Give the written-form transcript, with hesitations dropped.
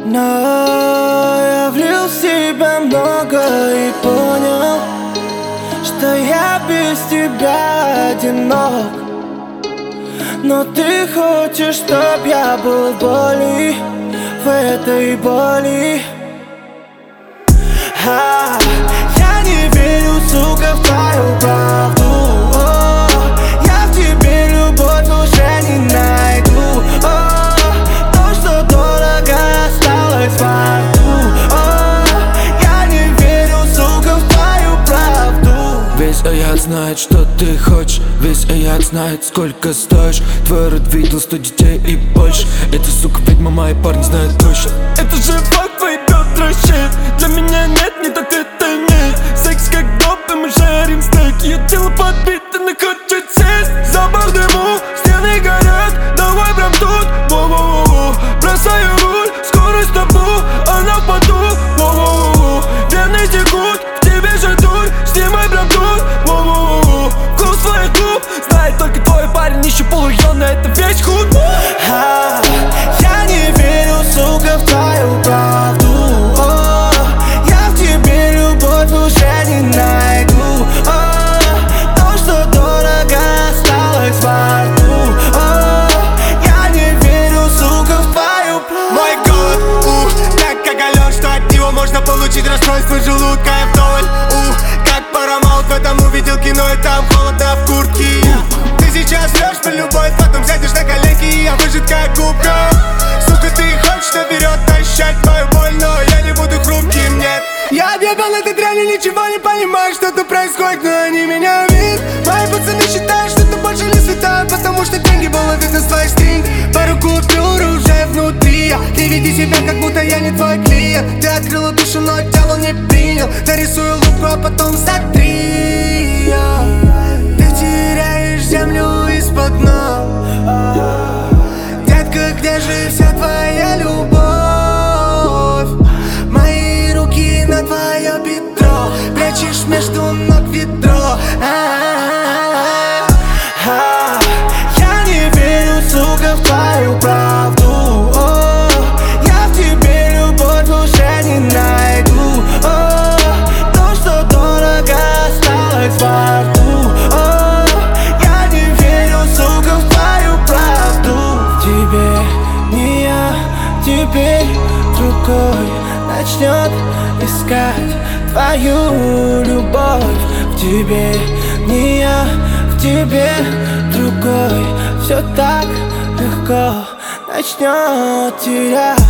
Но я влил в себя много и понял, что я без тебя одинок. Но ты хочешь, чтоб я был в боли, в этой боли. Я не верю, сука, в твою правду. Я в тебе любовь уже не найду. То, что дорого, осталось во рту. Я не верю, сука, в твою правду. Весь аят знает, что ты хочешь. Весь аят знает, сколько стоишь. Твой род видел 100 детей и больше. Эта сука ведьма, мои парни знают точно. Это же факт, твои бедра щит. Для меня нет, не так это нет. Секс как доп, и мы жарим стейк. Ее тело подбито, она хочет сесть. Запах дыму, стены горят. Давай прям тут, воу-воу-воу. Бросаю руль, скорость табу. Она в поту, воу-воу-воу. Вены текут, в тебе же дурь. Снимай прям тут, воу-воу-воу. Вкус твоих губ знает только твой парень. Еще полурайона, это весь худ. Я не верю, сука, в твою правду. Я в тебе любовь уже не найду. То, что дорого, осталось во рту. Я не верю, сука, в твою правду. Мой голод, так оголен, что от него можно получить расстройство желудка. Я вдоволь, как Paramount в этом увидел кино, и там холодно в куртке. Ты сейчас врешь про любовь, потом сядешь на коленки, и я выжат как губка. Сука, ты хочешь наперед тащать твою боль, но я не буду хрупким, нет. Я объебал этой дряни, ничего не понимаю, что тут происходит, но они меня видят. Мои пацаны считают, что ты больше не святая, потому что деньги было видно с твоих стринг. Пару купюр уже внутри. Ты веди себя, как будто я не твой клиент. Ты открыла душу, но тело не принял. Нарисую лупку, а потом сотри. Ты теряешь землю из-под ног. Детка, где же вся твоя любовь? Мои руки на твое бедро, прячешь между ног ведро. Я не верю, сука, в твою правду. Я в тебе любовь уже не найду. То, что дорого, осталось во рту. Я не верю, сука, в твою правду. В тебе не я, теперь другой начнет искать твою любовь. В тебе не я, в тебе другой. Все так легко начнет терять.